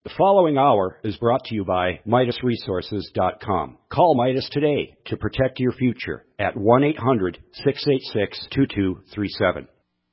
The following hour is brought to you by MidasResources.com. Call Midas today to protect your future at 1-800-686-2237.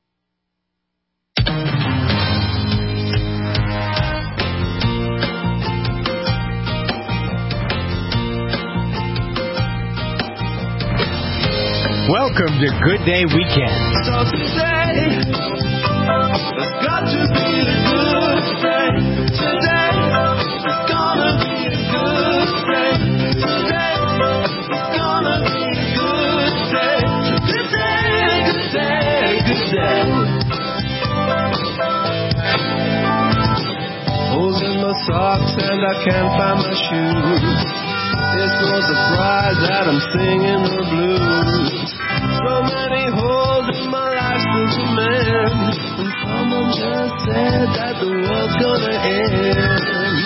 Welcome to Good Day Weekend. So today, it's got to be a good day. Today, it's gonna be a good day. Today, it's gonna be a good day. Good day, good day, good day. Holes in my socks and I can't find my shoes. It's no surprise that I'm singing the blues. So many holes in my life still to mend. And someone just said that the world's gonna end.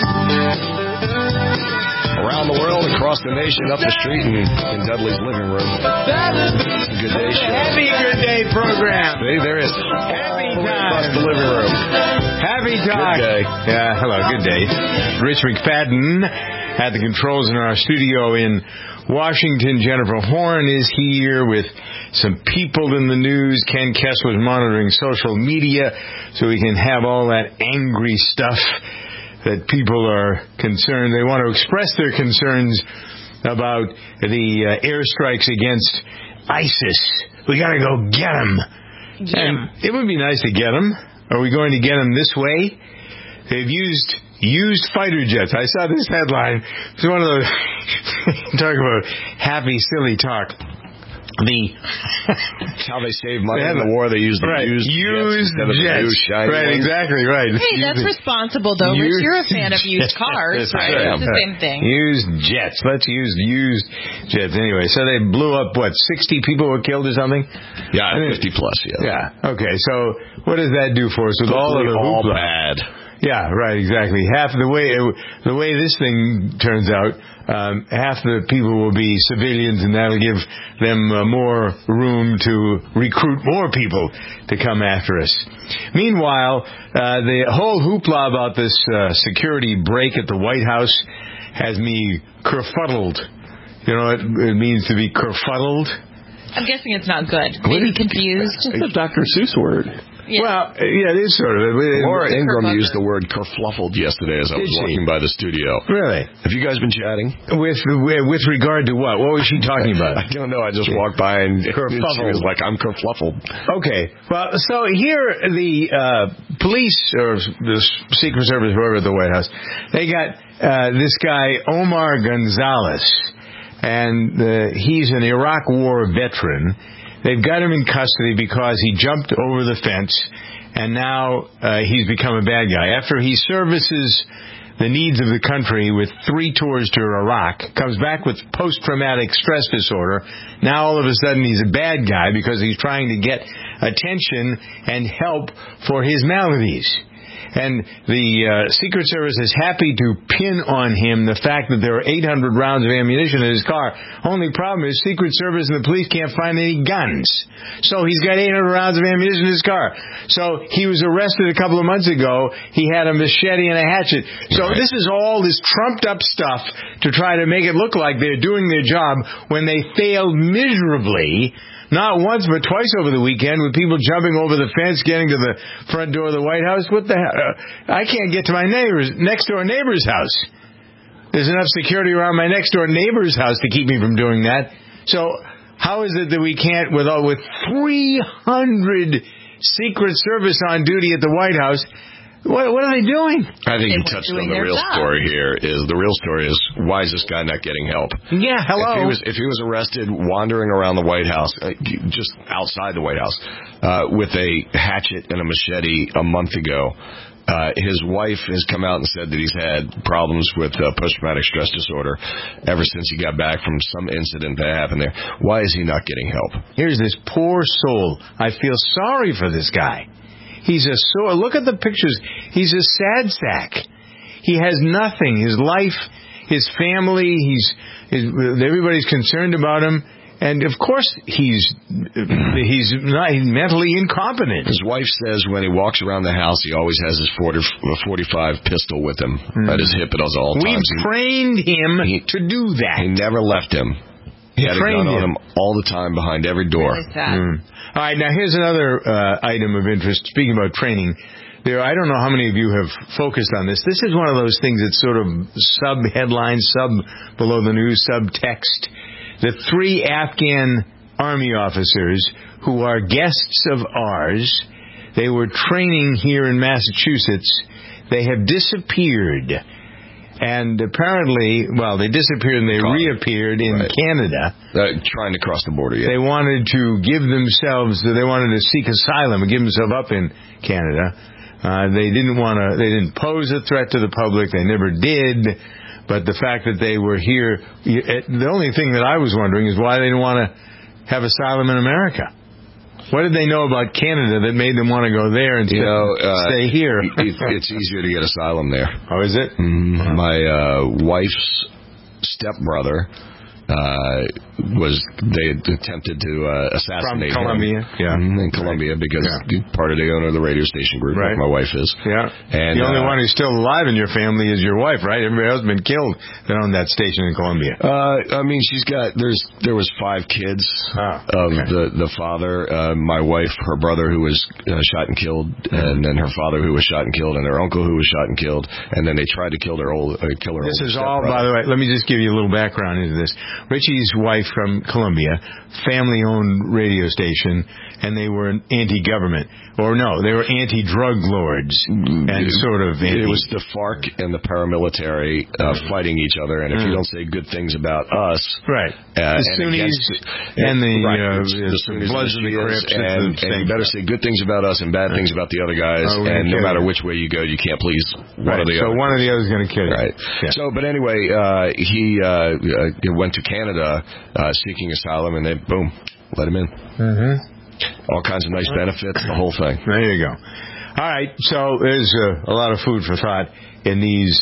Around the world, across the nation, up the street, and in Dudley's living room. Good Day Show. Happy Good Day program. See, there is. Happy Across time. the living room. Happy time. Good day. Yeah, hello, good day. Rich McFadden at the controls in our studio in Washington. Jennifer Horn is here with some people in the news. Ken Kessler's monitoring social media so we can have all that angry stuff that people are concerned. They want to express their concerns about the airstrikes against ISIS. We got to go get them. And it would be nice to get them. Are we going to get them this way? They've used fighter jets. I saw this headline. It's one of those talk about happy, silly talk. How they save money in the war. They use the used jets instead of the new shiny right, ones. exactly right. Hey, that's responsible, though. Rich, you're a fan of used cars, right? It's the same thing. Used jets. Let's use used jets. Anyway, so they blew up, 60 people were killed or something? Yeah, 50 plus, yeah. Yeah, okay. So what does that do for us with all of the hoopla? Bad. Yeah, right, exactly. Half the way this thing turns out, half the people will be civilians, and that'll give them more room to recruit more people to come after us. Meanwhile, the whole hoopla about this security break at the White House has me kerfuddled. You know what it means to be kerfuddled? I'm guessing it's not good. Maybe confused. It's a Dr. Seuss word. Yeah. Well, yeah, it is sort of. Laura Ingram used the word kerfluffled yesterday as I was walking by the studio. Really? Have you guys been chatting? With regard to what? What was she talking about? I don't know. I just walked by and she was like, I'm kerfluffled. Okay. Well, so here the police or the Secret Service, whoever at the White House, they got this guy, Omar Gonzalez, and he's an Iraq War veteran. They've got him in custody because he jumped over the fence, and now he's become a bad guy. After he services the needs of the country with 3 tours to Iraq, comes back with post-traumatic stress disorder, now all of a sudden he's a bad guy because he's trying to get attention and help for his maladies. And the Secret Service is happy to pin on him the fact that there are 800 rounds of ammunition in his car. Only problem is Secret Service and the police can't find any guns. So he's got 800 rounds of ammunition in his car. So he was arrested a couple of months ago. He had a machete and a hatchet. So this is all this trumped up stuff to try to make it look like they're doing their job when they failed miserably. Not once, but twice over the weekend with people jumping over the fence, getting to the front door of the White House. What the hell? I can't get to my next door neighbor's house. There's enough security around my next door neighbor's house to keep me from doing that. So how is it that we can't, with 300 Secret Service on duty at the White House, what are they doing? I think you touched on the real story here. The real story is, why is this guy not getting help? Yeah, hello. If he was arrested wandering around the White House, just outside the White House, with a hatchet and a machete a month ago, his wife has come out and said that he's had problems with post-traumatic stress disorder ever since he got back from some incident that happened there. Why is he not getting help? Here's this poor soul. I feel sorry for this guy. Look at the pictures. He's a sad sack. He has nothing. His life, his family, everybody's concerned about him. And of course he's not mentally incompetent. His wife says when he walks around the house, he always has his 45 pistol with him at his hip at all times. We've trained him to do that. He never left him. He had a gun on him all the time behind every door. Really sad. All right, now here's another item of interest. Speaking about training, I don't know how many of you have focused on this. This is one of those things that's sort of sub-headline, below the news, subtext. The 3 Afghan army officers who are guests of ours, they were training here in Massachusetts. They have disappeared. And apparently, they disappeared and they reappeared in Canada. Trying to cross the border, yeah. They wanted to they wanted to seek asylum and give themselves up in Canada. They didn't pose a threat to the public. They never did. But the fact that they were here, the only thing that I was wondering is why they didn't want to have asylum in America. What did they know about Canada that made them want to go there and stay here? It's easier to get asylum there. Oh, is it? Mm-hmm. My wife's stepbrother they had attempted to assassinate from Colombia, him. In Colombia, because part of the owner of the radio station group, like my wife is. Yeah. And the only one who's still alive in your family is your wife, right? Everybody else has been killed that owned that station in Colombia. I mean, there was 5 kids of the father, my wife, her brother who was shot and killed, and then her father who was shot and killed, and her uncle who was shot and killed, and then they tried to kill her This is all, by the way, let me just give you a little background into this. Richie's wife from Colombia, family-owned radio station, and they were anti-government. They were anti-drug lords. And sort of it was the FARC and the paramilitary fighting each other, and if you don't say good things about us... Right. The Sunnis and the Bloods and the Crips. And you better say good things about us and bad things about the other guys, and no matter which way you go, you can't please one or the other. So one or the other is going to kill you. Right. Yeah. So, but anyway, he went to Canada seeking asylum, and they, boom, let him in. Mm-hmm. All kinds of nice benefits, the whole thing. There you go. All right, so there's a lot of food for thought in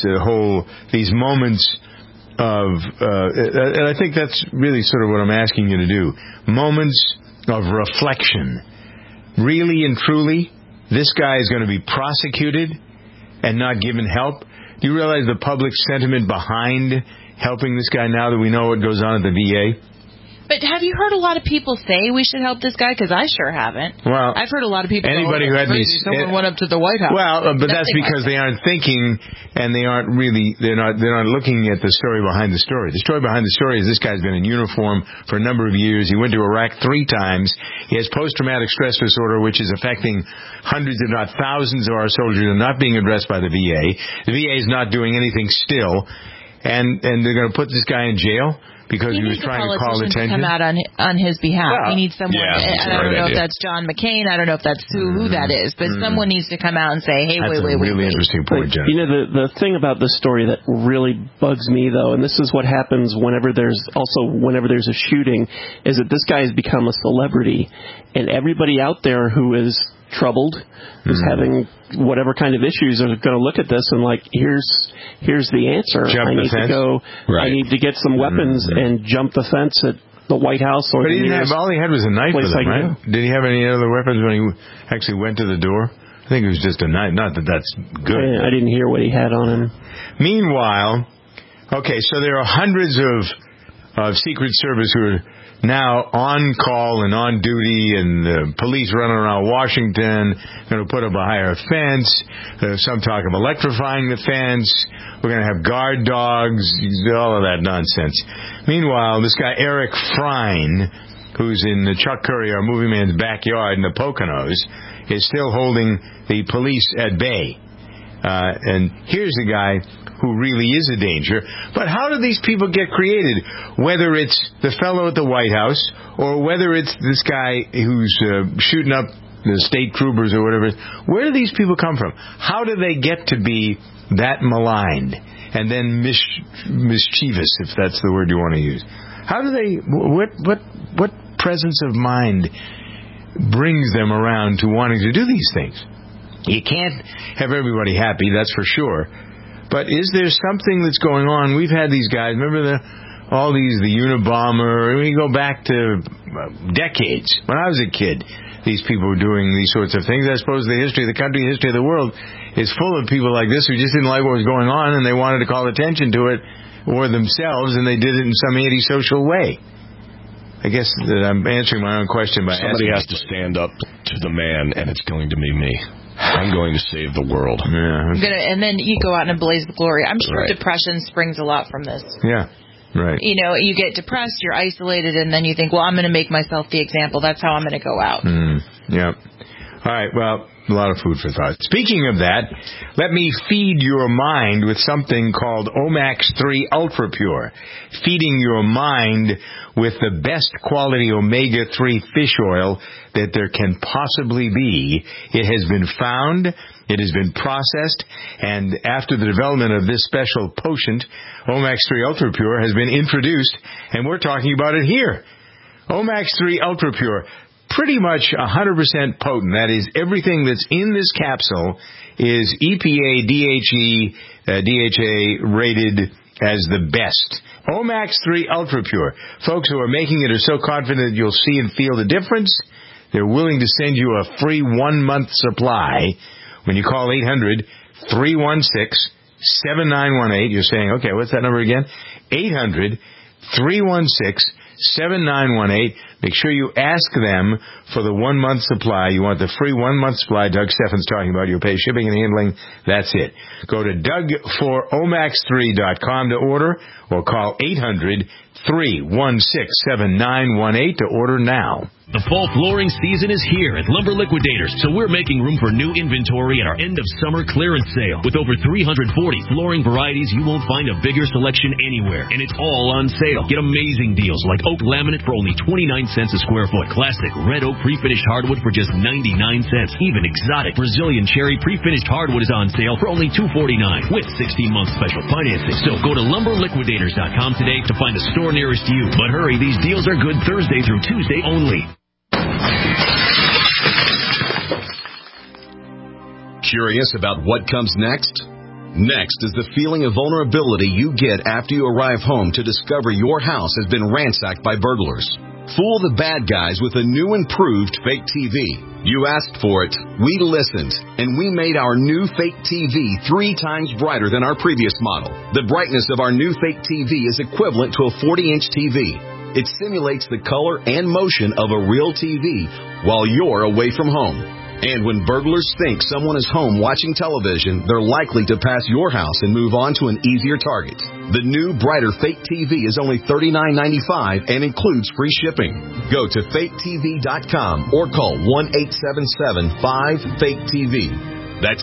these moments of, and I think that's really sort of what I'm asking you to do. Moments of reflection. Really and truly, this guy is going to be prosecuted and not given help. Do you realize the public sentiment behind helping this guy now that we know what goes on at the VA? But have you heard a lot of people say we should help this guy? Because I sure haven't. Well, I've heard a lot of people. Anybody who had someone went up to the White House. Well, but that's because they aren't thinking, and they aren't really. They're not looking at the story behind the story. The story behind the story is this guy's been in uniform for a number of years. He went to Iraq 3 times. He has post-traumatic stress disorder, which is affecting hundreds, if not thousands, of our soldiers, and not being addressed by the VA. The VA is not doing anything still, and they're going to put this guy in jail. Because he was trying to call attention. To come out on his behalf. He needs someone. I don't know if that's John McCain. I don't know if that's who that is. But someone needs to come out and say, "Hey, that's wait." Really interesting point, Jennifer. You know, the thing about this story that really bugs me, though, and this is what happens whenever there's a shooting, is that this guy has become a celebrity, and everybody out there who is troubled, who's having whatever kind of issues, are going to look at this and here's the answer. I need to get some weapons and jump the fence at the White House. Or but he didn't have, all he had was a knife with him, right? Did he have any other weapons when he actually went to the door? I think it was just a knife. Not that that's good. I didn't hear what he had on him. Meanwhile, so there are hundreds of Secret Service who are now on call and on duty, and the police running around Washington, going to put up a higher fence. There's some talk of electrifying the fence. We're going to have guard dogs, all of that nonsense. Meanwhile, this guy Eric Frein, who's in the Chuck Curry, our movie man's backyard in the Poconos, is still holding the police at bay. And here's the guy who really is a danger. But how do these people get created? Whether it's the fellow at the White House, or whether it's this guy who's shooting up the state troopers or whatever, where do these people come from? How do they get to be that maligned and then mischievous, if that's the word you want to use? How do they? What presence of mind brings them around to wanting to do these things? You can't have everybody happy, that's for sure. But is there something that's going on? We've had these guys. Remember all these, the Unabomber, we go back to decades. When I was a kid, these people were doing these sorts of things. I suppose the history of the country, the history of the world is full of people like this who just didn't like what was going on and they wanted to call attention to it or themselves, and they did it in some antisocial way. I guess that I'm answering my own question by somebody has to stand up to the man, and it's going to be me. I'm going to save the world. Yeah. And then you go out and blaze the glory. I'm sure depression springs a lot from this. Yeah. Right. You know, you get depressed, you're isolated, and then you think, well, I'm going to make myself the example. That's how I'm going to go out. Yeah. All right. Well, a lot of food for thought. Speaking of that, let me feed your mind with something called Omax 3 Ultra Pure. Feeding your mind with the best quality omega-3 fish oil that there can possibly be. It has been found, it has been processed, and after the development of this special potent, Omax 3 Ultra Pure has been introduced, and we're talking about it here. Omax 3 Ultra Pure, pretty much 100% potent. That is, everything that's in this capsule is EPA, DHA rated as the best. Omax 3 Ultra Pure. Folks who are making it are so confident you'll see and feel the difference, they're willing to send you a free 1-month supply. When you call 800-316-7918, you're saying, okay, what's that number again? 800-316-7918. Make sure you ask them for the 1-month supply. You want the free 1-month supply. Doug Steffen's talking about. You pay shipping and handling. That's it. Go to DougForOmax3.com to order or call 800-316-7918 to order now. The fall flooring season is here at Lumber Liquidators, so we're making room for new inventory at our end-of-summer clearance sale. With over 340 flooring varieties, you won't find a bigger selection anywhere, and it's all on sale. Get amazing deals like oak laminate for only 29 cents a square foot, classic red oak pre-finished hardwood for just 99 cents. Even exotic Brazilian cherry pre-finished hardwood is on sale for only $2.49 with 16-month special financing. So go to LumberLiquidators.com today to find the store nearest you. But hurry, these deals are good Thursday through Tuesday only. Curious about what comes next? Next is the feeling of vulnerability you get after you arrive home to discover your house has been ransacked by burglars. Fool the bad guys with a new improved fake TV. You asked for it, we listened, and we made our new fake TV 3 times brighter than our previous model. The brightness of our new fake TV is equivalent to a 40-inch TV. It simulates the color and motion of a real TV while you're away from home. And when burglars think someone is home watching television, they're likely to pass your house and move on to an easier target. The new, brighter fake TV is only $39.95 and includes free shipping. Go to faketv.com or call 1-877-5-FAKE-TV. That's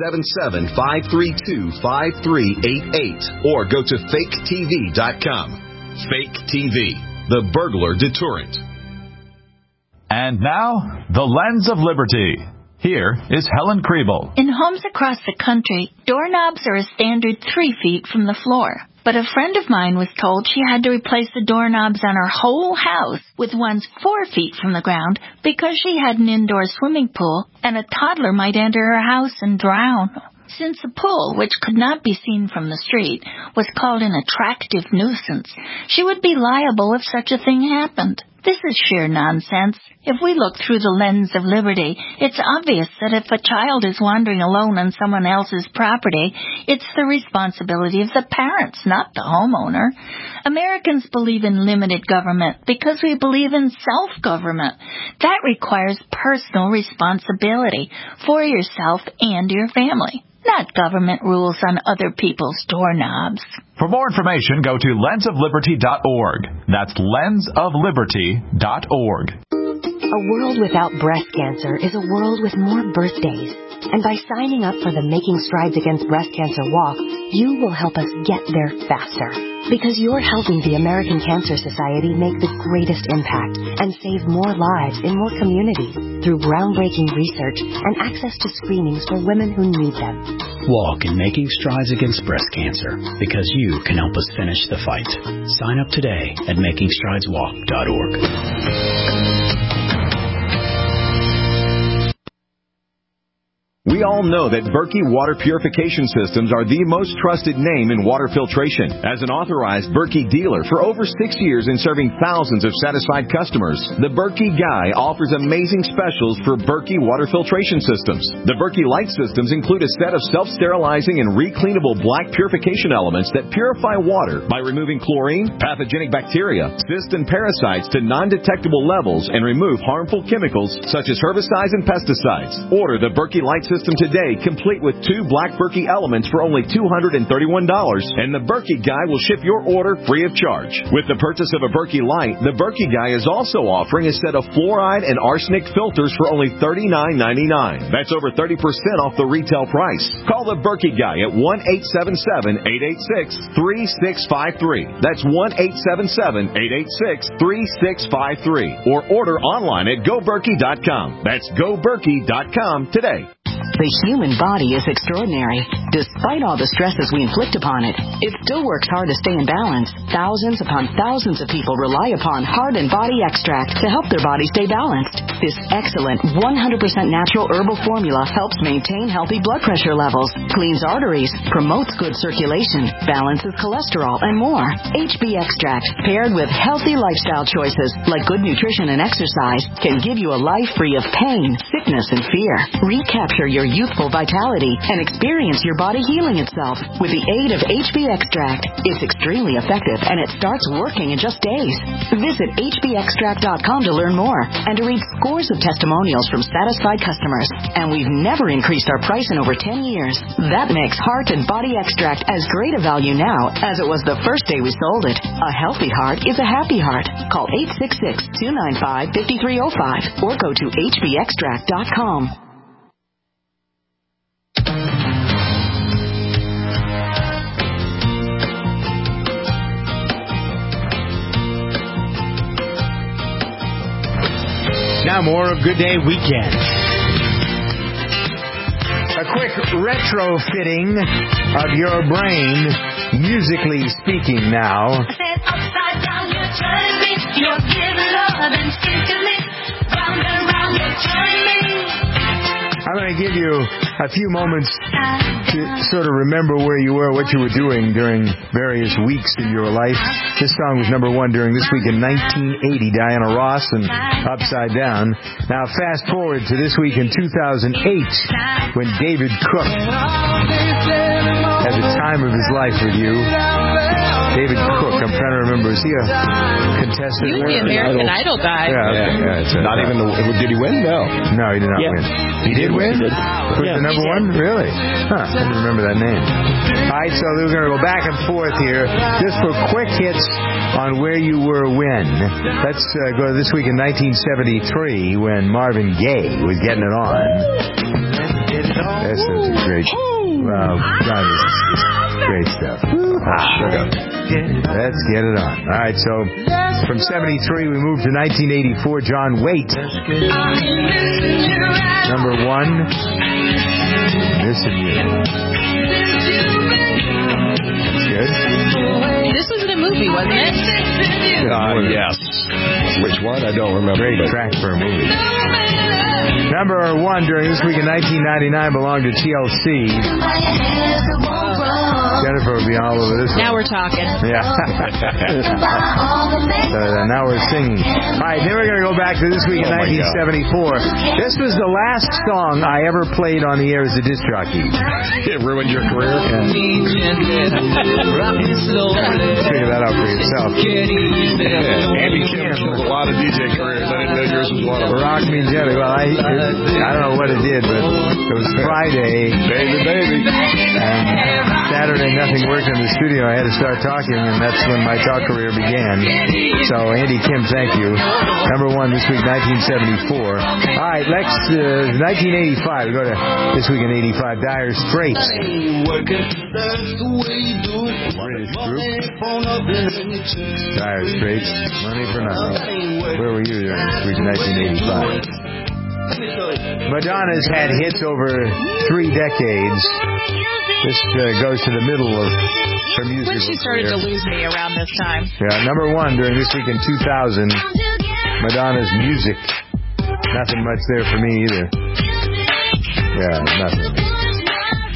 877-532-5388. Or go to faketv.com. Fake TV, the burglar deterrent. And now, the Lens of Liberty. Here is Helen Kriebel. In homes across the country, doorknobs are a standard 3 feet from the floor. But a friend of mine was told she had to replace the doorknobs on her whole house with ones 4 feet from the ground because she had an indoor swimming pool and a toddler might enter her house and drown. Since the pool, which could not be seen from the street, was called an attractive nuisance, she would be liable if such a thing happened. This is sheer nonsense. If we look through the lens of liberty, it's obvious that if a child is wandering alone on someone else's property, it's the responsibility of the parents, not the homeowner. Americans believe in limited government because we believe in self-government. That requires personal responsibility for yourself and your family, not government rules on other people's doorknobs. For more information, go to lensofliberty.org. That's lensofliberty.org. A world without breast cancer is a world with more birthdays. And by signing up for the Making Strides Against Breast Cancer Walk, you will help us get there faster. Because you're helping the American Cancer Society make the greatest impact and save more lives in more communities through groundbreaking research and access to screenings for women who need them. Walk in Making Strides Against Breast Cancer, because you can help us finish the fight. Sign up today at MakingStridesWalk.org. We We all know that Berkey Water Purification Systems are the most trusted name in water filtration. As an authorized Berkey dealer for over 6 years and serving thousands of satisfied customers, the Berkey Guy offers amazing specials for Berkey water filtration systems. The Berkey Light systems include a set of self-sterilizing and recleanable black purification elements that purify water by removing chlorine, pathogenic bacteria, cysts, and parasites to non-detectable levels and remove harmful chemicals such as herbicides and pesticides. Order the Berkey Light system today, complete with 2 black Berkey elements for only $231, and the Berkey Guy will ship your order free of charge. With the purchase of a Berkey Light, the Berkey Guy is also offering a set of fluoride and arsenic filters for only $39.99. That's over 30% off the retail price. Call the Berkey Guy at 1-877-886-3653. That's 1-877-886-3653. Or order online at GoBerkey.com. That's GoBerkey.com today. The human body is extraordinary. Despite all the stresses we inflict upon it, it still works hard to stay in balance. Thousands upon thousands of people rely upon Heart and Body Extract to help their body stay balanced. This excellent 100% natural herbal formula helps maintain healthy blood pressure levels, cleans arteries, promotes good circulation, balances cholesterol, and more. HB Extract, paired with healthy lifestyle choices like good nutrition and exercise, can give you a life free of pain, sickness, and fear. Recapture your youthful vitality and experience your body healing itself with the aid of HB Extract. It's extremely effective and it starts working in just days. Visit hbextract.com to learn more and to read scores of testimonials from satisfied customers. And we've never increased our price in over 10 years. That makes Heart and Body Extract as great a value now as it was the first day we sold it. A healthy heart is a happy heart. Call 866-295-5305 or go to hbextract.com. Now more of Good Day Weekend. A quick retrofitting of your brain, musically speaking now. I said upside down, you're turning me. You're giving love instinctively. Round and round, you're turning me. I'm going to give you a few moments to sort of remember where you were, what you were doing during various weeks in your life. This song was number 1 during this week in 1980, Diana Ross and Upside Down. Now fast forward to this week in 2008 when David Cook had the time of his life with you. David Cook, I'm trying to remember, is he a contestant? He was the American Idol guy. Yeah, not even did he win? No, he did not win. He did win? He did. Was the number 1? Really? Huh, I didn't remember that name. All right, so we're going to go back and forth here just for quick hits on where you were when. Let's go to this week in 1973 when Marvin Gaye was getting it on. This is great. Wow, God, this is great stuff. Let's get it on. All right, so from 73 we moved to 1984. John Waite, number 1. Missing You. That's good. This was in a movie, wasn't it? Yes. Which one? I don't remember. Great track for a movie. Number 1 during this week in 1999 belonged to TLC. Jennifer will be all over this Now one. we're talking. Yeah. Now we're singing. All right, then we're going to go back to this week in 1974. This was the last song I ever played on the air as a disc jockey. It ruined your career? Figure that out for yourself. Andy Kim has a lot of DJ careers. I didn't know yours was one of them. Rock Me Gently. Well, I don't know what it did, but it was Friday. Baby. And Saturday, nothing worked in the studio. I had to start talking, and that's when my talk career began. So, Andy Kim, thank you. Number 1 this week, 1974. All right, next, 1985. We go to this week in 85. Dire Straits. British group. Dire Straits. Money for Nothing. Where were you during this week in 1985? Madonna's had hits over 3 decades. This goes to the middle of her musical When she started career. to lose me around this time. Yeah, number 1 during this week in 2000. Madonna's Music. Nothing much there for me either. Yeah, nothing.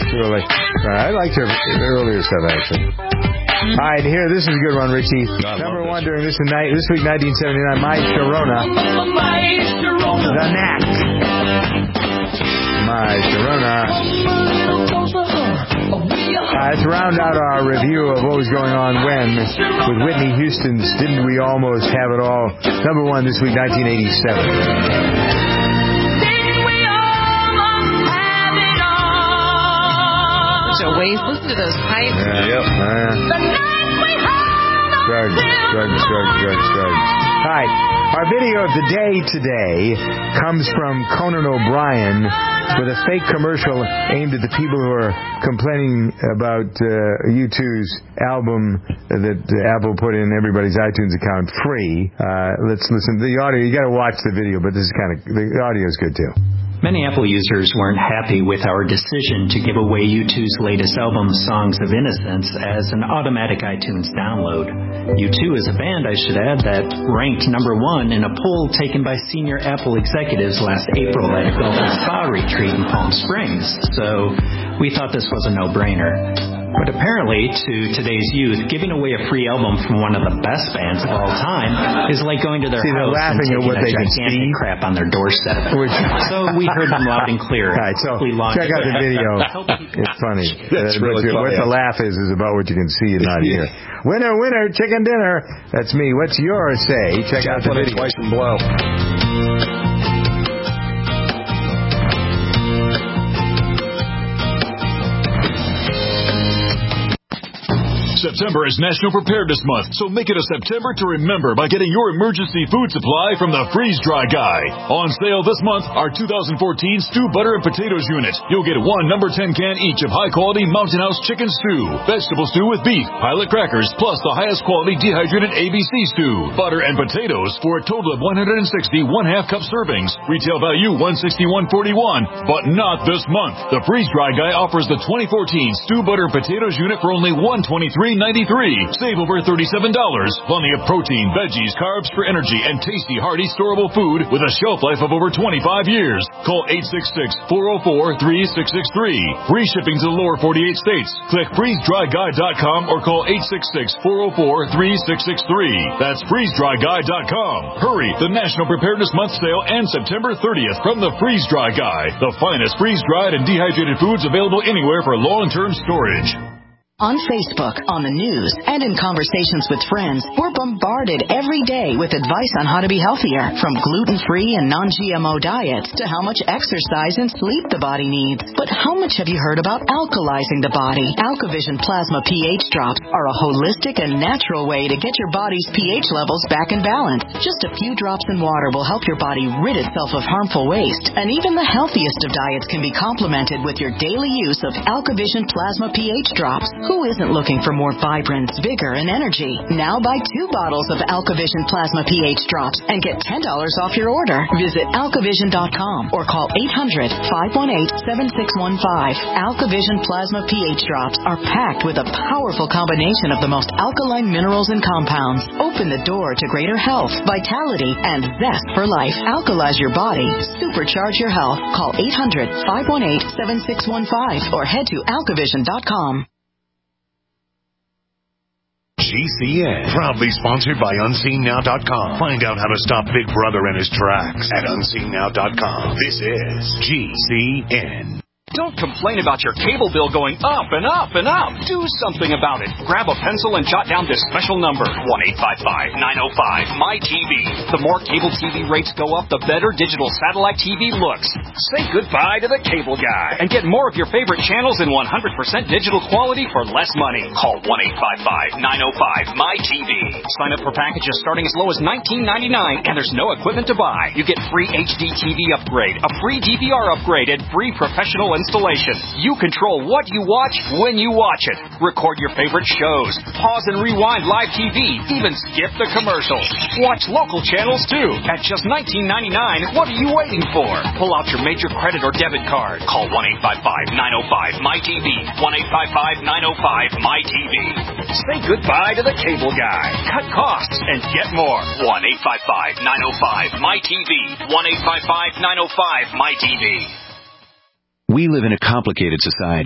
I liked her earlier stuff, actually. All right, here, this is a good one, Richie. Number one during this week, 1979, My Sharona. The Knack. My Sharona. Let's round out our review of what was going on when with Whitney Houston's Didn't We Almost Have It All? Number one this week, 1987. Listen to those pipes. Drugs. All right. Our video of the day today comes from Conan O'Brien with a fake commercial aimed at the people who are complaining about U2's album that Apple put in everybody's iTunes account free. Let's listen to the audio. You got to watch the video, but the audio is good too. Many Apple users weren't happy with our decision to give away U2's latest album, Songs of Innocence, as an automatic iTunes download. U2 is a band, I should add, that ranked number one in a poll taken by senior Apple executives last April at a golf and spa retreat in Palm Springs. So we thought this was a no-brainer. But apparently, to today's youth, giving away a free album from one of the best bands of all time is like going to their house and taking a gigantic crap on their doorstep. So we heard them loud and clear. All right, so check out the video. It's funny. It's really funny. What the laugh is about what you can see and not hear. Winner, chicken dinner. That's me. What's your say? Check out the video. Twice and blow. September is National Preparedness Month, so make it a September to remember by getting your emergency food supply from the Freeze Dry Guy. On sale this month, our 2014 Stew Butter and Potatoes Unit. You'll get one number 10 can each of high-quality Mountain House chicken stew, vegetable stew with beef, pilot crackers, plus the highest quality dehydrated ABC stew, butter and potatoes for a total of 160 one-half cup servings. Retail value $161.41, but not this month. The Freeze Dry Guy offers the 2014 Stew Butter and Potatoes Unit for only $123.93. Save over $37. Plenty of protein, veggies, carbs for energy, and tasty, hearty, storable food with a shelf life of over 25 years. Call 866-404-3663. Free shipping to the lower 48 states. Click freezedryguy.com or call 866-404-3663. That's freezedryguy.com. Hurry! The National Preparedness Month sale ends September 30th from the Freeze Dry Guy. The finest freeze-dried and dehydrated foods available anywhere for long-term storage. On Facebook, on the news, and in conversations with friends, we're bombarded every day with advice on how to be healthier, from gluten-free and non-GMO diets to how much exercise and sleep the body needs. But how much have you heard about alkalizing the body? AlkaVision Plasma pH drops are a holistic and natural way to get your body's pH levels back in balance. Just a few drops in water will help your body rid itself of harmful waste, and even the healthiest of diets can be complemented with your daily use of AlkaVision Plasma pH drops. Who isn't looking for more vibrance, vigor, and energy? Now buy 2 bottles of AlkaVision Plasma pH drops and get $10 off your order. Visit alkavision.com or call 800-518-7615. AlkaVision Plasma pH drops are packed with a powerful combination of the most alkaline minerals and compounds. Open the door to greater health, vitality, and zest for life. Alkalize your body. Supercharge your health. Call 800-518-7615 or head to alkavision.com. GCN, proudly sponsored by UnseenNow.com. Find out how to stop Big Brother in his tracks at UnseenNow.com. This is GCN. Don't complain about your cable bill going up and up and up. Do something about it. Grab a pencil and jot down this special number, 1-855-905-MY-TV. The more cable TV rates go up, the better digital satellite TV looks. Say goodbye to the cable guy and get more of your favorite channels in 100% digital quality for less money. Call 1-855-905-MY-TV. Sign up for packages starting as low as $19.99, and there's no equipment to buy. You get free HD TV upgrade, a free DVR upgrade, and free professional installation. You control what you watch when you watch it. Record your favorite shows. Pause and rewind live TV. Even skip the commercials. Watch local channels too. At just $19.99, what are you waiting for? Pull out your major credit or debit card. Call 1-855-905-MY-TV. 1-855-905-MY-TV. Say goodbye to the cable guy. Cut costs and get more. 1-855-905-MY-TV. 1-855-905-MY-TV. We live in a complicated society.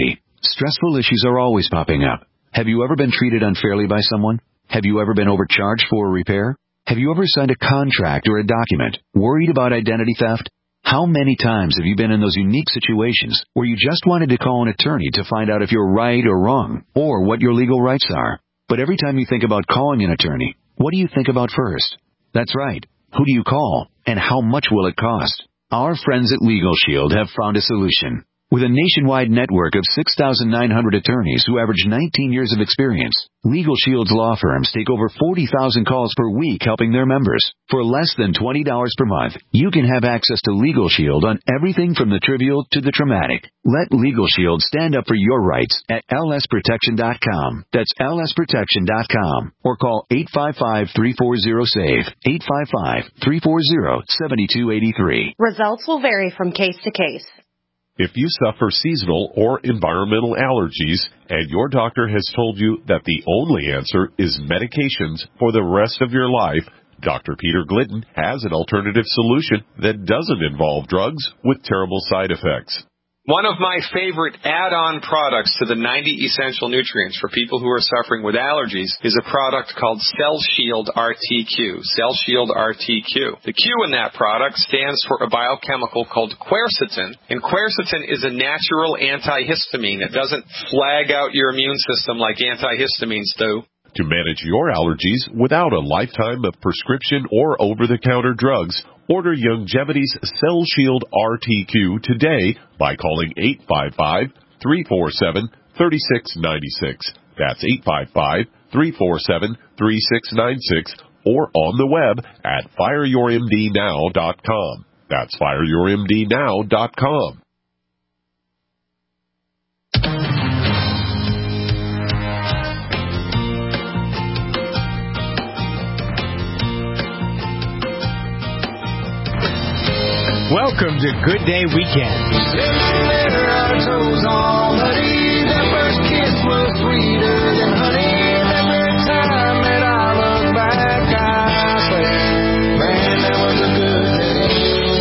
Stressful issues are always popping up. Have you ever been treated unfairly by someone? Have you ever been overcharged for a repair? Have you ever signed a contract or a document worried about identity theft? How many times have you been in those unique situations where you just wanted to call an attorney to find out if you're right or wrong, or what your legal rights are? But every time you think about calling an attorney, what do you think about first? That's right. Who do you call, and how much will it cost? Our friends at Legal Shield have found a solution. With a nationwide network of 6,900 attorneys who average 19 years of experience, Legal Shield's law firms take over 40,000 calls per week helping their members. For less than $20 per month, you can have access to Legal Shield on everything from the trivial to the traumatic. Let Legal Shield stand up for your rights at lsprotection.com. That's lsprotection.com. Or call 855-340-SAVE, 855-340-7283. Results will vary from case to case. If you suffer seasonal or environmental allergies and your doctor has told you that the only answer is medications for the rest of your life, Dr. Peter Glidden has an alternative solution that doesn't involve drugs with terrible side effects. One of my favorite add-on products to the 90 essential nutrients for people who are suffering with allergies is a product called Cell Shield RTQ. Cell Shield RTQ. The Q in that product stands for a biochemical called quercetin, and quercetin is a natural antihistamine. It doesn't flag out your immune system like antihistamines do. To manage your allergies without a lifetime of prescription or over-the-counter drugs, order Youngevity's Cell Shield RTQ today by calling 855-347-3696. That's 855-347-3696 or on the web at fireyourmdnow.com. That's fireyourmdnow.com. Welcome to Good Day Weekend. Our toes on, buddy. The first kiss was sweeter than honey. Every time that I look back, I say, man, that was a good day.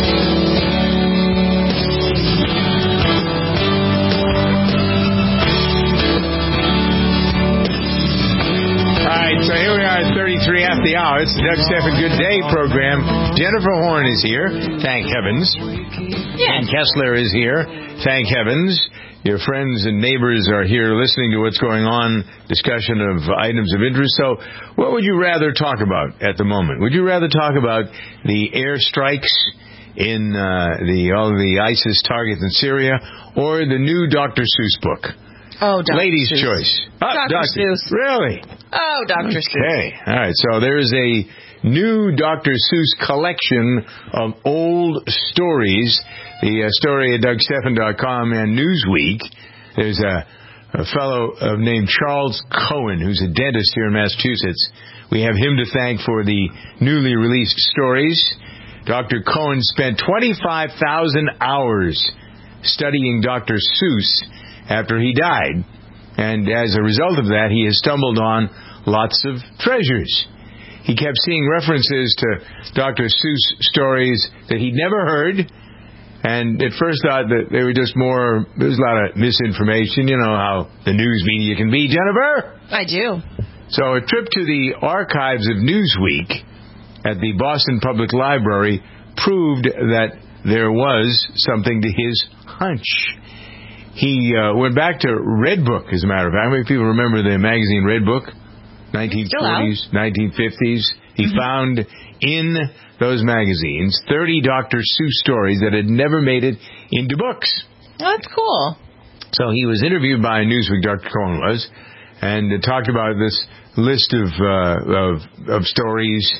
All right, so here we are at 33 after the hour. It's the Doug Stephan Good Day program. Jennifer Horn is here. Thank heavens. And Kessler is here. Thank heavens. Your friends and neighbors are here listening to what's going on, discussion of items of interest. So what would you rather talk about at the moment? Would you rather talk about the airstrikes in all the ISIS targets in Syria or the new Dr. Seuss book? Oh, Dr. Ladies' Seuss. choice. Dr. Seuss. Really? Oh, Dr. Seuss. Okay. All right. So there's a new Dr. Seuss collection of old stories. The story at DougStephan.com and Newsweek. There's a fellow named Charles Cohen, who's a dentist here in Massachusetts. We have him to thank for the newly released stories. Dr. Cohen spent 25,000 hours studying Dr. Seuss after he died. And as a result of that, he has stumbled on lots of treasures. He kept seeing references to Dr. Seuss stories that he'd never heard, and at first thought that they were just more, there's a lot of misinformation. You know how the news media can be, Jennifer? I do. So a trip to the archives of Newsweek at the Boston Public Library proved that there was something to his hunch. He went back to Red Book, as a matter of fact. How many people remember the magazine Red Book? 1940s, 1950s. He found in those magazines 30 Dr. Seuss stories that had never made it into books. Oh, that's cool. So he was interviewed by Newsweek, Dr. Cohen was, and talked about this list of stories.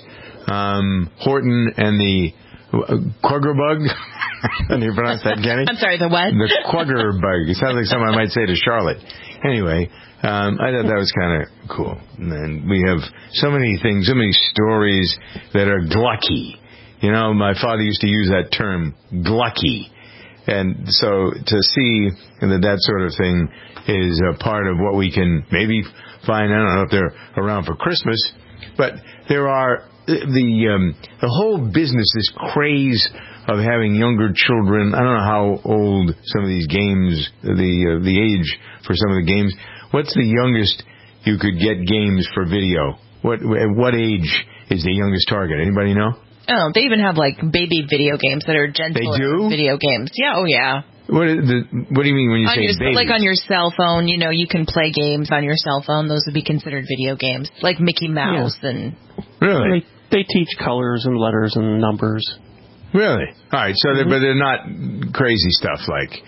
Horton and the Quagger bug. How do you pronounce that, Kenny? I'm sorry, the what? The Quagger bug. It sounds like something I might say to Charlotte. Anyway, I thought that was kind of cool. And we have so many things, so many stories that are glucky. You know, my father used to use that term, glucky. And so to see that sort of thing is a part of what we can maybe find. I don't know if they're around for Christmas, but there are the whole business, this craze of having younger children. I don't know how old some of these games, the age for some of the games. What's the youngest you could get games for video? At what age is the youngest target? Anybody know? Oh, they even have like baby video games that are gentle video games. Yeah, oh yeah. What do you mean when you say baby? Like on your cell phone, you can play games on your cell phone. Those would be considered video games, like Mickey Mouse and. Really? They teach colors and letters and numbers. Really? All right. So, but they're not crazy stuff like.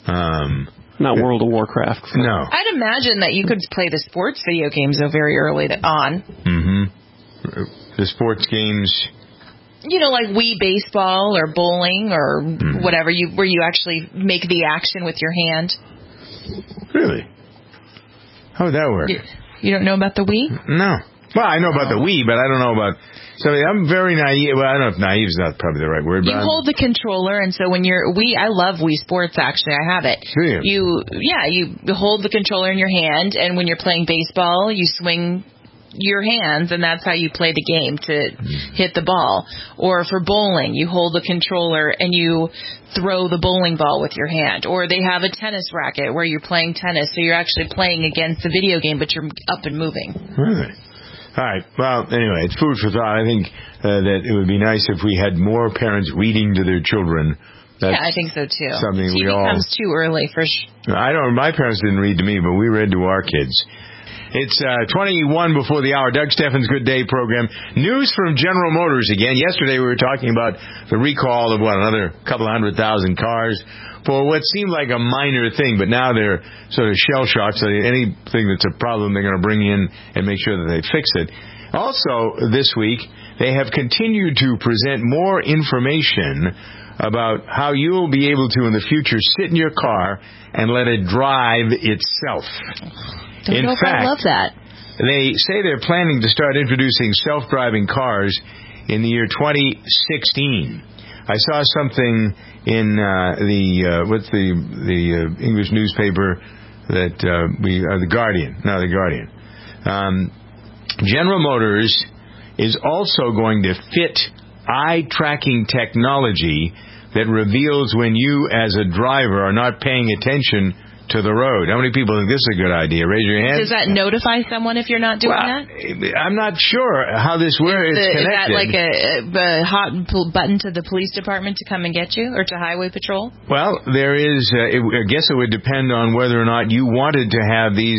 Not World of Warcraft. No. I'd imagine that you could play the sports video games though very early on. Mm-hmm. The sports games. Like Wii baseball or bowling or whatever, where you actually make the action with your hand. Really? How would that work? You don't know about the Wii? No. Well, I know about the Wii, but I don't know about... So I'm very naive. Well, I don't know if naive is not probably the right word. You hold the controller, and so when you're... I love Wii Sports, actually. I have it. Do you hold the controller in your hand, and when you're playing baseball, you swing your hands, and that's how you play the game to hit the ball. Or for bowling, you hold the controller and you throw the bowling ball with your hand. Or they have a tennis racket where you're playing tennis, so you're actually playing against the video game, but you're up and moving. Really? All right. Well, anyway, it's food for thought. I think that it would be nice if we had more parents reading to their children. Yeah, I think so too. Something TV comes too early for sure. My parents didn't read to me, but we read to our kids. It's 21 before the hour. Doug Steffens' Good Day program. News from General Motors again. Yesterday we were talking about the recall of, another couple of 100,000 cars for what seemed like a minor thing, but now they're sort of shell-shocked, so anything that's a problem they're going to bring in and make sure that they fix it. Also, this week, they have continued to present more information about how you'll be able to, in the future, sit in your car and let it drive itself. In fact, I love that. They say they're planning to start introducing self-driving cars in the year 2016. I saw something in the English newspaper that The Guardian. No, The Guardian. General Motors is also going to fit eye-tracking technology that reveals when you, as a driver, are not paying attention to the road. How many people think this is a good idea? Raise your hand. Does that notify someone if you're not doing that? I'm not sure how this works. It's connected. Is that like a hot button to the police department to come and get you, or to Highway Patrol? Well, there is. I guess it would depend on whether or not you wanted to have this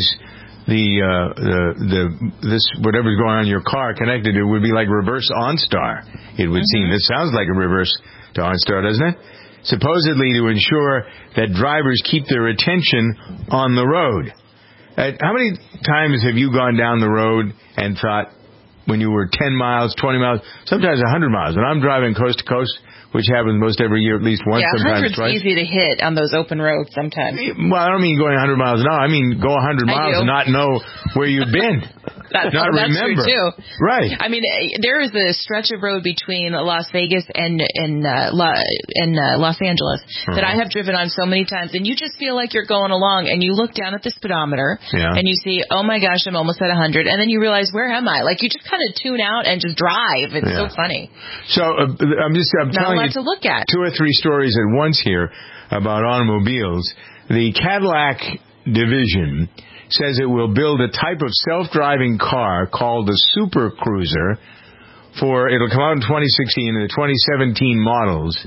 whatever's going on in your car connected. It would be like reverse OnStar. It would seem. This sounds like a reverse to OnStar, doesn't it? Supposedly to ensure that drivers keep their attention on the road. How many times have you gone down the road and thought, when you were 10 miles, 20 miles, sometimes 100 miles, when I'm driving coast to coast, which happens most every year, at least once, sometimes twice. 100's easy to hit on those open roads sometimes. Well, I don't mean going 100 miles an hour. I mean go 100 miles and not know where you've been. That's true, too. Right. I mean, there is a stretch of road between Las Vegas and Los Angeles that I have driven on so many times, and you just feel like you're going along, and you look down at the speedometer, and you see, oh my gosh, I'm almost at 100, and then you realize, where am I? Like, you just kind of tune out and just drive. It's so funny. So I'm telling you to look at. 2 or 3 stories at once here about automobiles. The Cadillac division says it will build a type of self-driving car called the Super Cruiser. It'll come out in 2016 and the 2017 models.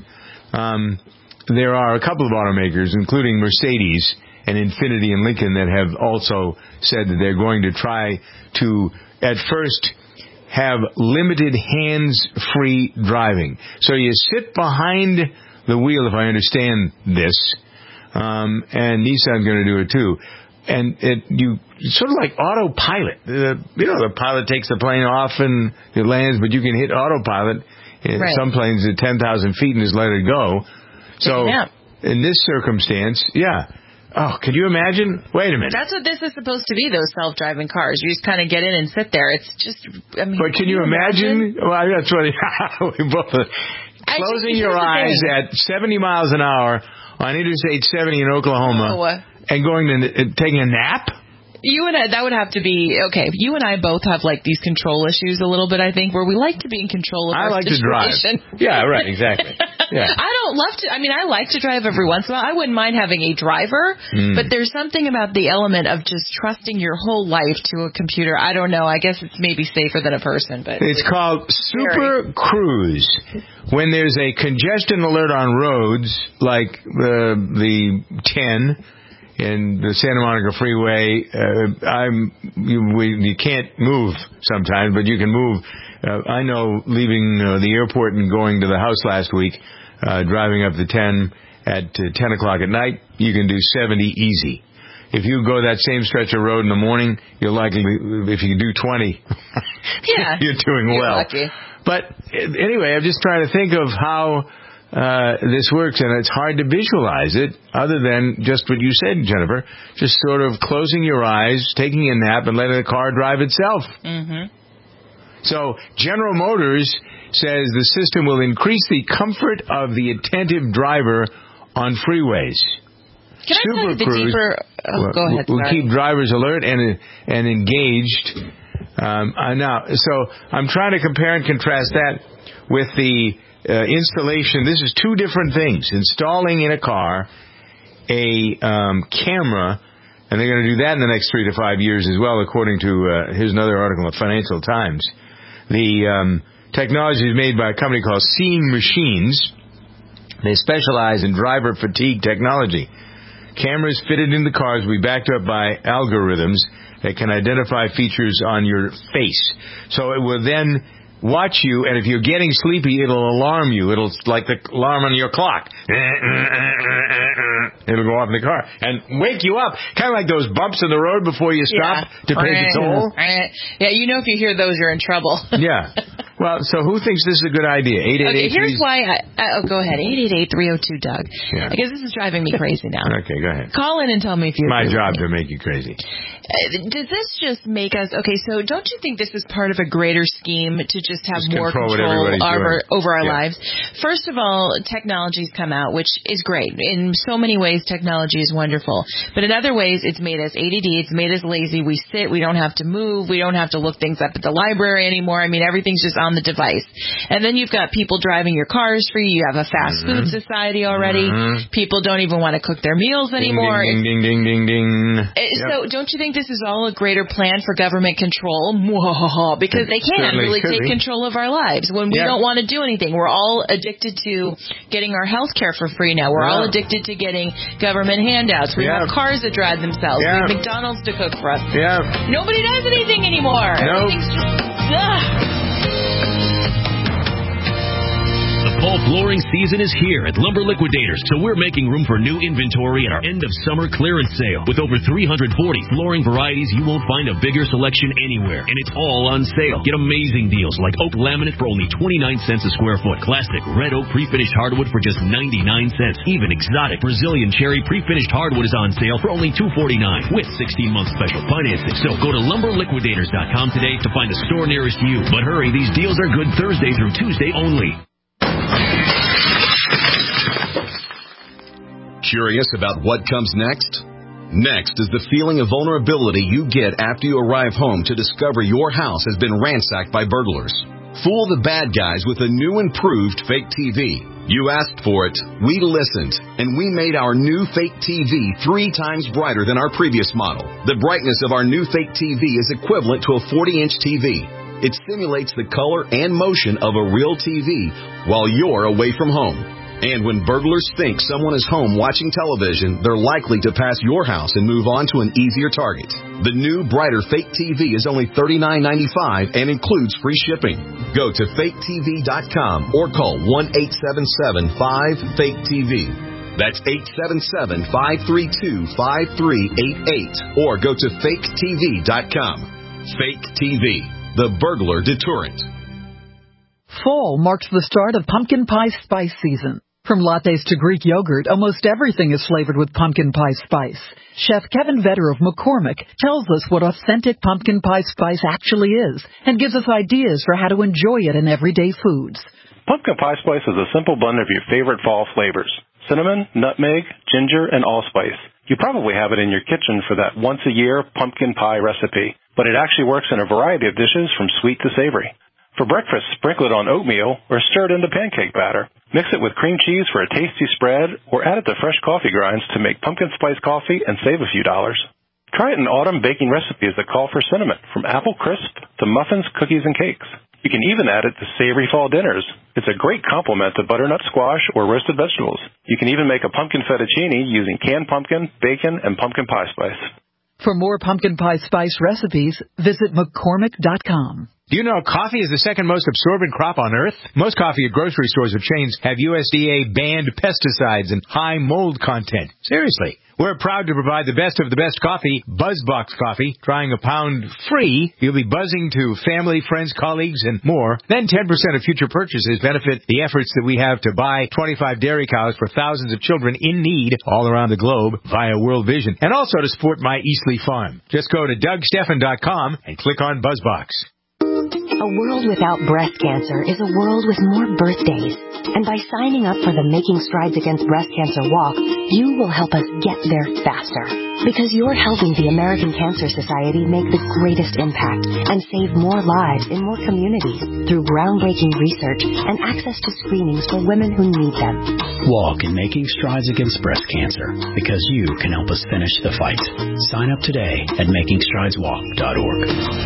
There are a couple of automakers, including Mercedes and Infiniti and Lincoln, that have also said that they're going to try to, at first, have limited hands-free driving. So you sit behind the wheel, if I understand this, and Nissan's going to do it too. And it's sort of like autopilot. The pilot takes the plane off and it lands, but you can hit autopilot in some planes at 10,000 feet and just let it go. So in this circumstance, oh, could you imagine? Wait a minute. That's what this is supposed to be, those self-driving cars. You just kind of get in and sit there. It's just, I mean. But can you imagine? Well, that's what we both. Closing your eyes at 70 miles an hour on Interstate 70 in Oklahoma and taking a nap? That would have to be, okay, you and I both have like these control issues a little bit, I think, where we like to be in control of our situation. I like to drive. Yeah, right, exactly. Yeah. I don't love to. I mean, I like to drive every once in a while. I wouldn't mind having a driver, but there's something about the element of just trusting your whole life to a computer. I don't know. I guess it's maybe safer than a person, but it's called Super Cruise. When there's a congestion alert on roads like the 10 in the Santa Monica Freeway, you can't move sometimes, but you can move. I know leaving the airport and going to the house last week, driving up the 10 at 10 o'clock at night, you can do 70 easy. If you go that same stretch of road in the morning, you're likely, if you can do 20, you're doing well. Lucky. But anyway, I'm just trying to think of how this works, and it's hard to visualize it other than just what you said, Jennifer, just sort of closing your eyes, taking a nap, and letting the car drive itself. Mm-hmm. So General Motors says the system will increase the comfort of the attentive driver on freeways. Can I tell you the deeper... go ahead, will sorry. keep drivers alert and engaged. Now, so I'm trying to compare and contrast that with the installation. This is two different things. Installing in a car a camera, and they're going to do that in the next 3 to 5 years as well, according to, here's another article in the Financial Times. The technology is made by a company called Seeing Machines. They specialize in driver fatigue technology. Cameras fitted into cars will be backed up by algorithms that can identify features on your face. So it will then watch you, and if you're getting sleepy, it'll alarm you. It'll like the alarm on your clock. It'll go off in the car and wake you up, kind of like those bumps in the road before you stop to pay the toll. Yeah, you know if you hear those, you're in trouble. Yeah. Well, so who thinks this is a good idea? 888. Okay, here's why. Go ahead. 888-302-DOUG. Yeah. Because this is driving me crazy now. Okay, go ahead. Call in and tell me if you. My agree job with me. to make you crazy. Does this just make us so don't you think this is part of a greater scheme to just have more control over our lives? First of all, technology's come out, which is great. In so many ways, technology is wonderful. But in other ways, it's made us ADD, it's made us lazy. We sit, we don't have to move, we don't have to look things up at the library anymore. I mean, everything's just on the device. And then you've got people driving your cars for you. You have a fast food society already. People don't even want to cook their meals anymore. Ding, ding, ding, ding, ding, ding. So don't you think this is all a greater plan for government control? Because they can really take control of our lives when we don't want to do anything. We're all addicted to getting our health care for free now. We're all addicted to getting government handouts. We have cars that drive themselves. We have McDonald's to cook for us. Nobody does anything anymore. Everything's just... The fall flooring season is here at Lumber Liquidators, so we're making room for new inventory in our end-of-summer clearance sale. With over 340 flooring varieties, you won't find a bigger selection anywhere, and it's all on sale. Get amazing deals like oak laminate for only 29 cents a square foot, classic red oak pre-finished hardwood for just 99 cents. Even exotic Brazilian cherry pre-finished hardwood is on sale for only $249 with 16-month special financing. So go to lumberliquidators.com today to find a store nearest you. But hurry, these deals are good Thursday through Tuesday only. Curious about what comes next? Next is the feeling of vulnerability you get after you arrive home to discover your house has been ransacked by burglars. Fool the bad guys with a new improved fake TV. You asked for it, we listened, and we made our new fake TV 3 times brighter than our previous model. The brightness of our new fake TV is equivalent to a 40-inch TV. It simulates the color and motion of a real TV while you're away from home. And when burglars think someone is home watching television, they're likely to pass your house and move on to an easier target. The new, brighter Fake TV is only $39.95 and includes free shipping. Go to faketv.com or call 1-877-5-FAKE-TV. That's 877-532-5388. Or go to faketv.com. Fake TV, the burglar deterrent. Fall marks the start of pumpkin pie spice season. From lattes to Greek yogurt, almost everything is flavored with pumpkin pie spice. Chef Kevin Vetter of McCormick tells us what authentic pumpkin pie spice actually is and gives us ideas for how to enjoy it in everyday foods. Pumpkin pie spice is a simple blend of your favorite fall flavors: cinnamon, nutmeg, ginger, and allspice. You probably have it in your kitchen for that once-a-year pumpkin pie recipe, but it actually works in a variety of dishes from sweet to savory. For breakfast, sprinkle it on oatmeal or stir it into pancake batter. Mix it with cream cheese for a tasty spread, or add it to fresh coffee grinds to make pumpkin spice coffee and save a few dollars. Try it in autumn baking recipes that call for cinnamon, from apple crisp to muffins, cookies, and cakes. You can even add it to savory fall dinners. It's a great complement to butternut squash or roasted vegetables. You can even make a pumpkin fettuccine using canned pumpkin, bacon, and pumpkin pie spice. For more pumpkin pie spice recipes, visit McCormick.com. Do you know coffee is the second most absorbent crop on Earth? Most coffee at grocery stores or chains have USDA-banned pesticides and high mold content. Seriously. We're proud to provide the best of the best coffee, BuzzBox Coffee. Trying a pound free, you'll be buzzing to family, friends, colleagues, and more. Then 10% of future purchases benefit the efforts that we have to buy 25 dairy cows for thousands of children in need all around the globe via World Vision. And also to support my Eastleigh Farm. Just go to DougSteffen.com and click on BuzzBox. A world without breast cancer is a world with more birthdays. And by signing up for the Making Strides Against Breast Cancer Walk, you will help us get there faster. Because you're helping the American Cancer Society make the greatest impact and save more lives in more communities through groundbreaking research and access to screenings for women who need them. Walk in Making Strides Against Breast Cancer, because you can help us finish the fight. Sign up today at MakingStridesWalk.org.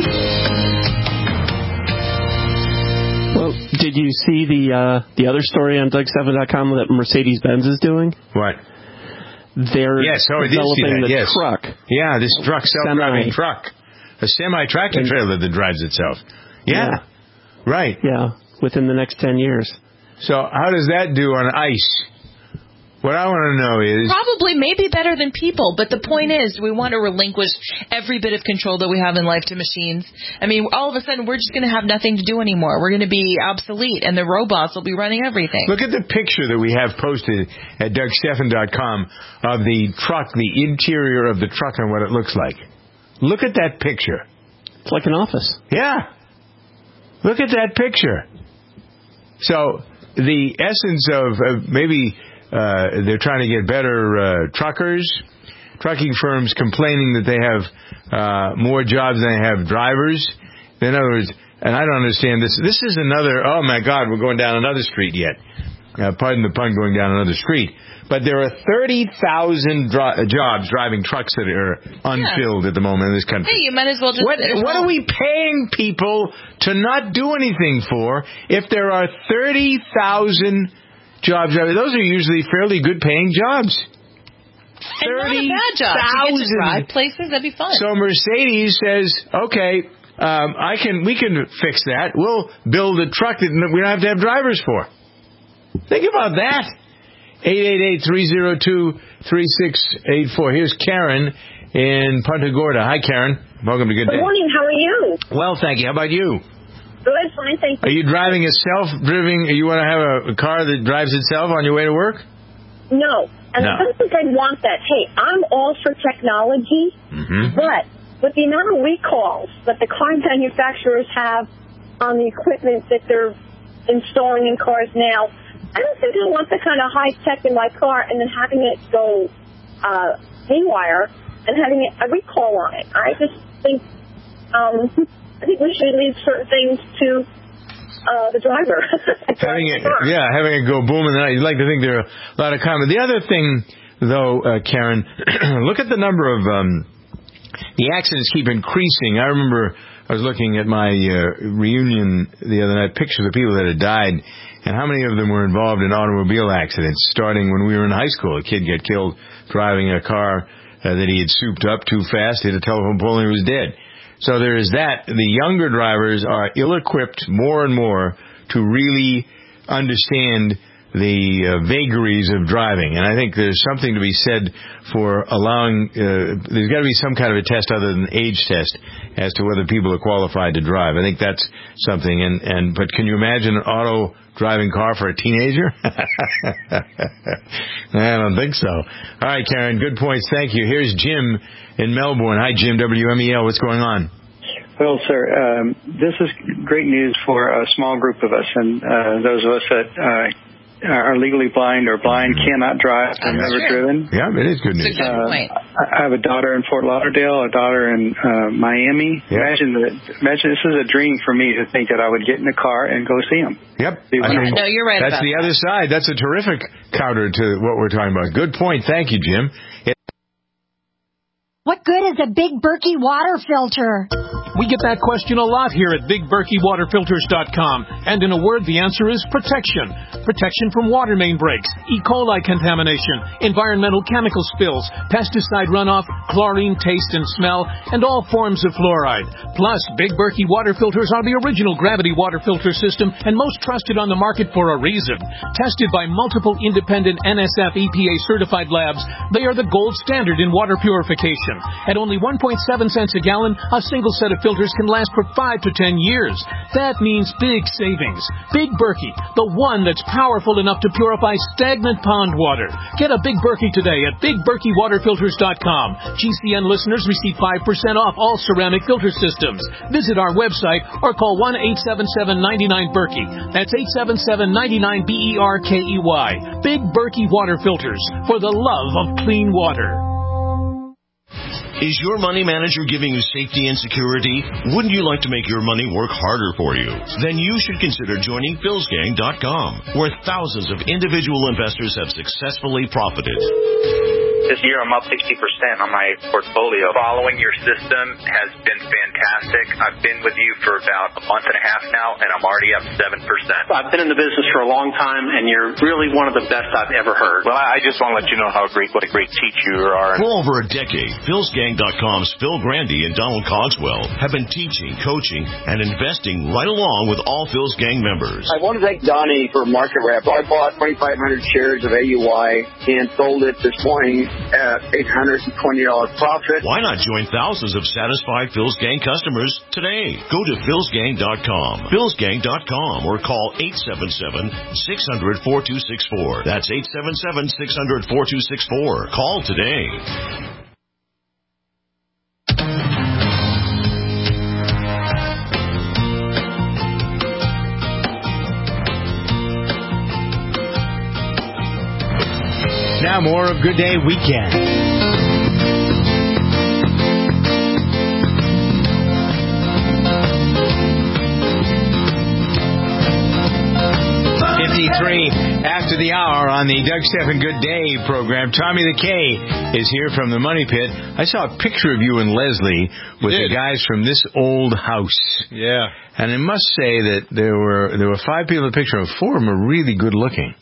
Well, did you see the other story on DougSteffen.com that Mercedes-Benz is doing? What? They're developing the truck. Yeah, this truck, self-driving truck. A semi-tractor trailer that drives itself. Yeah. Right. Yeah, within the next 10 years. So how does that do on ice? What I want to know is... Probably maybe better than people, but the point is we want to relinquish every bit of control that we have in life to machines. I mean, all of a sudden we're just going to have nothing to do anymore. We're going to be obsolete, and the robots will be running everything. Look at the picture that we have posted at DougSteffen.com of the truck, the interior of the truck and what it looks like. Look at that picture. It's like an office. Yeah. Look at that picture. So the essence of maybe... they're trying to get better truckers. Trucking firms complaining that they have more jobs than they have drivers. In other words, and I don't understand this. This is another, oh my God, we're going down another street yet. Pardon the pun, going down another street. But there are 30,000 jobs driving trucks that are unfilled at the moment in this country. Hey, you might as well just... What are we paying people to not do anything for if there are 30,000 jobs? Those are usually fairly good paying jobs. And not a bad job. To get to drive places, that'd be fun. So Mercedes says, okay, we can fix that. We'll build a truck that we don't have to have drivers for. Think about that. 888-302-3684. Here's Karen in Punta Gorda. Hi, Karen. Welcome to Good Day. Good morning. How are you? Well, thank you. How about you? Good, fine, thank you. Are you driving a self-driving? You want to have a car that drives itself on your way to work? No. And I don't think I'd want that. Hey, I'm all for technology, but with the amount of recalls that the car manufacturers have on the equipment that they're installing in cars now, I don't think I want the kind of high tech in my car and then having it go haywire and having a recall on it. I just think we should leave certain things to the driver. having it go boom in the night. You'd like to think there are a lot of comments. The other thing, though, Karen, look at the number of the accidents keep increasing. I remember I was looking at my reunion the other night, pictures of people that had died, and how many of them were involved in automobile accidents, starting when we were in high school. A kid got killed driving a car that he had souped up too fast, hit a telephone pole, and he was dead. So there is that. The younger drivers are ill-equipped more and more to really understand the vagaries of driving. And I think there's something to be said for allowing, there's got to be some kind of a test other than age test as to whether people are qualified to drive. I think that's something. But can you imagine an auto driving car for a teenager? I don't think so. All right, Karen, good points. Thank you. Here's Jim in Melbourne. Hi, Jim, WMEL. What's going on? Well, sir, this is great news for a small group of us and those of us that are legally blind or blind cannot drive and never driven. Yeah, it is good news. It's a good point. I have a daughter in Fort Lauderdale, a daughter in Miami. Yeah. Imagine this is a dream for me to think that I would get in a car and go see them. Yep. No, you're right That's about the that. other side. That's a terrific counter to what we're talking about. Good point. Thank you, Jim. What good is a Big Berkey water filter? We get that question a lot here at BigBerkeyWaterFilters.com. And in a word, the answer is protection. Protection from water main breaks, E. coli contamination, environmental chemical spills, pesticide runoff, chlorine taste and smell, and all forms of fluoride. Plus, Big Berkey water filters are the original gravity water filter system and most trusted on the market for a reason. Tested by multiple independent NSF EPA certified labs, they are the gold standard in water purification. At only 1.7 cents a gallon, a single set of filters can last for 5 to 10 years. That means big savings. Big Berkey, the one that's powerful enough to purify stagnant pond water. Get a Big Berkey today at BigBerkeyWaterFilters.com. GCN listeners receive 5% off all ceramic filter systems. Visit our website or call 1-877-99-BERKEY. That's 877-99-BERKEY. Big Berkey Water Filters, for the love of clean water. Is your money manager giving you safety and security? Wouldn't you like to make your money work harder for you? Then you should consider joining PhilsGang.com, where thousands of individual investors have successfully profited. This year I'm up 60% on my portfolio. Following your system has been fantastic. I've been with you for about a month and a half now, and I'm already up 7%. I've been in the business for a long time, and you're really one of the best I've ever heard. Well, I just want to let you know what a great teacher you are. For over a decade, PhilsGang.com's Phil Grandy and Donald Cogswell have been teaching, coaching, and investing right along with all Phil's Gang members. I want to thank Donnie for market rep. I bought 2,500 shares of AUI and sold it this morning at $820 profit. Why not join thousands of satisfied Phil's Gang customers today? Go to philsgang.com, philsgang.com, or call 877-600-4264. That's 877-600-4264. Call today. Now more of Good Day Weekend. After the hour on the Doug Stephan Good Day program, Tommy the K is here from the Money Pit. I saw a picture of you and Leslie with the guys from This Old House. Yeah. And I must say that there were 5 people in the picture, and 4 of them are really good looking.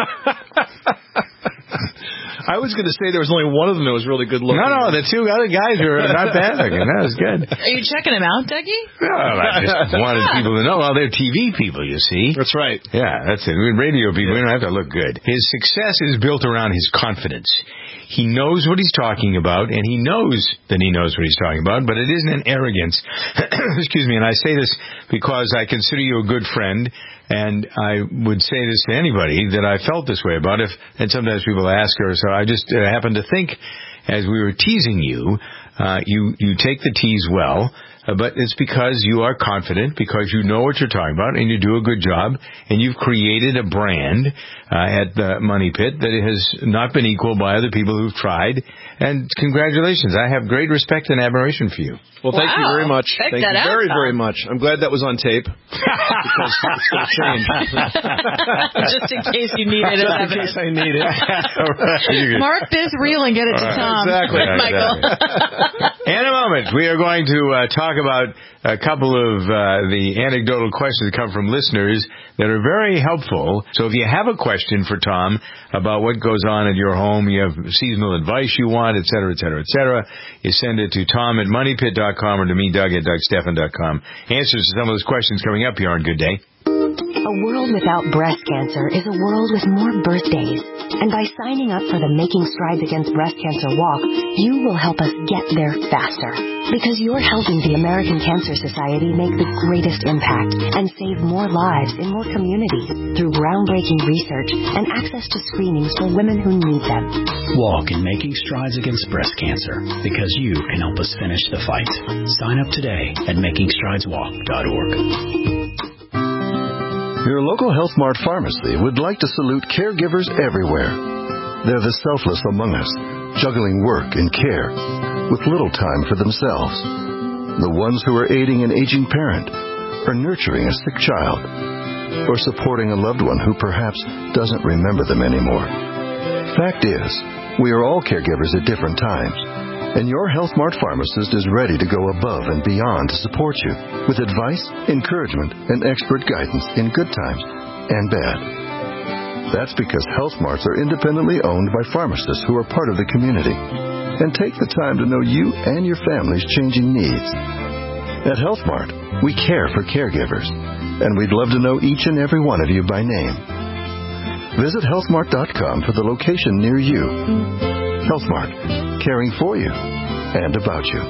I was going to say there was only one of them that was really good looking. No, the 2 other guys were not bad looking. That was good. Are you checking them out, Dougie? No, I just wanted people to know. Well, they're TV people, you see. That's right. Yeah, that's it. We're radio people. We don't have to look good. His success is built around his confidence. He knows what he's talking about, and he knows that he knows what he's talking about, but it isn't an arrogance. Excuse me, and I say this because I consider you a good friend, and I would say this to anybody that I felt this way about. And sometimes people ask her, so I just happened to think, as we were teasing you, you take the tease well, but it's because you are confident, because you know what you're talking about, and you do a good job, and you've created a brand at the Money Pit that has not been equaled by other people who've tried. And congratulations. I have great respect and admiration for you. Well, thank you very much. Check Thank that you out, very, Tom. very much. I'm glad that was on tape. Because it's going to change. Just in case you need it. Just in case I need it. Mark this reel and get it to Tom. Exactly. Michael. In a moment, we are going to talk about a couple of the anecdotal questions that come from listeners that are very helpful. So if you have a question for Tom about what goes on at your home, you have seasonal advice you want, et cetera, et cetera, et cetera, you send it to Tom at MoneyPit.com or to me, Doug at DougStephan.com. Answers to some of those questions coming up here on Good Day. A world without breast cancer is a world with more birthdays. And by signing up for the Making Strides Against Breast Cancer Walk, you will help us get there faster. Because you're helping the American Cancer Society make the greatest impact and save more lives in more communities through groundbreaking research and access to screenings for women who need them. Walk in Making Strides Against Breast Cancer, because you can help us finish the fight. Sign up today at MakingStridesWalk.org. Your local Health Mart pharmacy would like to salute caregivers everywhere. They're the selfless among us, juggling work and care with little time for themselves. The ones who are aiding an aging parent, or nurturing a sick child, or supporting a loved one who perhaps doesn't remember them anymore. Fact is, we are all caregivers at different times, and your Health Mart pharmacist is ready to go above and beyond to support you with advice, encouragement, and expert guidance in good times and bad. That's because Health Marts are independently owned by pharmacists who are part of the community and take the time to know you and your family's changing needs. At Health Mart, we care for caregivers, and we'd love to know each and every one of you by name. Visit healthmart.com for the location near you. Health Mart, caring for you and about you.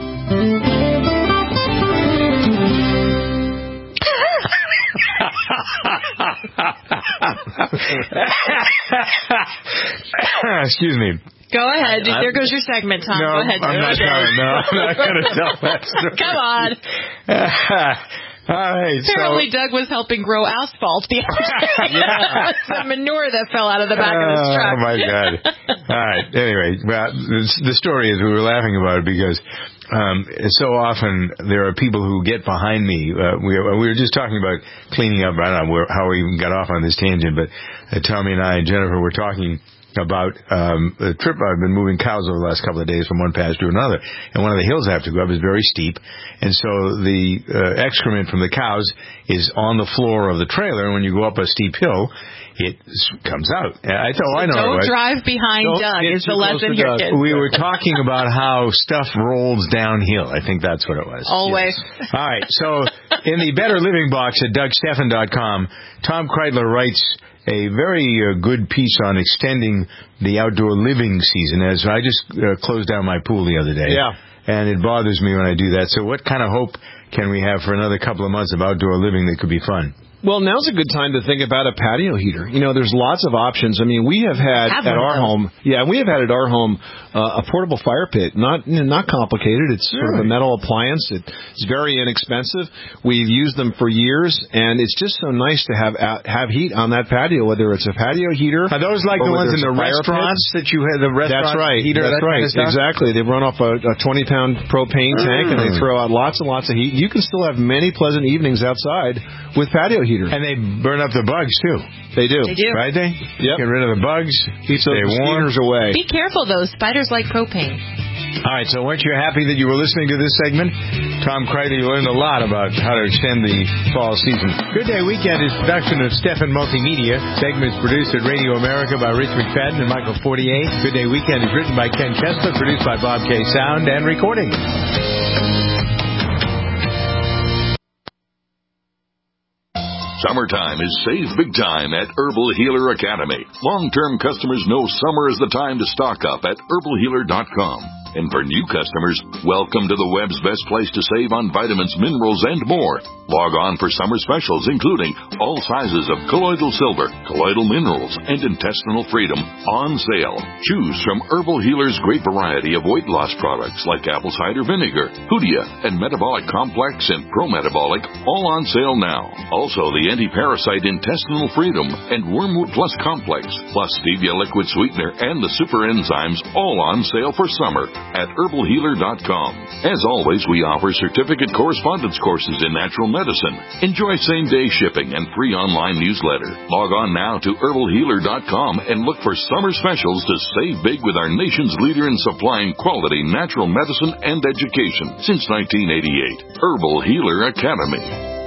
Excuse me. Go ahead. There goes your segment, Tom. No, Go ahead. I'm not going to tell that story. Come on. All right. Apparently, Doug was helping grow asphalt the other day. Some manure that fell out of the back of his truck. Oh, my God. All right. Anyway, well, the story is we were laughing about it because so often there are people who get behind me. We were just talking about cleaning up. I don't know how we even got off on this tangent, but Tommy and I and Jennifer were talking about a trip. I've been moving cows over the last couple of days from one pasture to another, and one of the hills I have to go up is very steep, and so the excrement from the cows is on the floor of the trailer, and when you go up a steep hill, it comes out. I thought, I know. Don't drive behind Doug is the lesson here, kids. We were talking about how stuff rolls downhill. I think that's what it was. Always. Yes. All right, so in the Better Living box at DougStephan.com, Tom Kreitler writes a very good piece on extending the outdoor living season. As I just closed down my pool the other day. Yeah. And it bothers me when I do that. So what kind of hope can we have for another couple of months of outdoor living that could be fun? Well, now's a good time to think about a patio heater. You know, there's lots of options. I mean, we have had at our home a portable fire pit. Not complicated. It's sort of a metal appliance. It's very inexpensive. We've used them for years, and it's just so nice to have heat on that patio, whether it's a patio heater. Are those like the ones in the restaurants that you had, the restaurant heater? That's right. Kind of exactly. They run off a 20-pound propane tank, and they throw out lots and lots of heat. You can still have many pleasant evenings outside with patio heater. And they burn up the bugs, too. They do. They do. Right, they? Yep. Get rid of the bugs. Keep those mosquitoes away. Be careful, though. Spiders like propane. All right, so weren't you happy that you were listening to this segment? Tom Kreitler, you learned a lot about how to extend the fall season. Good Day Weekend is a production of Stephan Multimedia. Segments produced at Radio America by Rich McFadden and Michael Fortier. Good Day Weekend is written by Ken Chesler, produced by Bob K. Sound and recording. Summertime is save big time at Herbal Healer Academy. Long-term customers know summer is the time to stock up at herbalhealer.com. And for new customers, welcome to the web's best place to save on vitamins, minerals, and more. Log on for summer specials, including all sizes of colloidal silver, colloidal minerals, and intestinal freedom on sale. Choose from Herbal Healer's great variety of weight loss products like apple cider vinegar, Hoodia, and Metabolic Complex and Pro-Metabolic, all on sale now. Also, the anti-parasite intestinal freedom and Wormwood Plus Complex, plus Stevia liquid sweetener and the super enzymes, all on sale for summer at herbalhealer.com. As always, we offer certificate correspondence courses in natural medicine. Enjoy same-day shipping and free online newsletter. Log on now to herbalhealer.com and look for summer specials to save big with our nation's leader in supplying quality natural medicine and education since 1988. Herbal Healer Academy.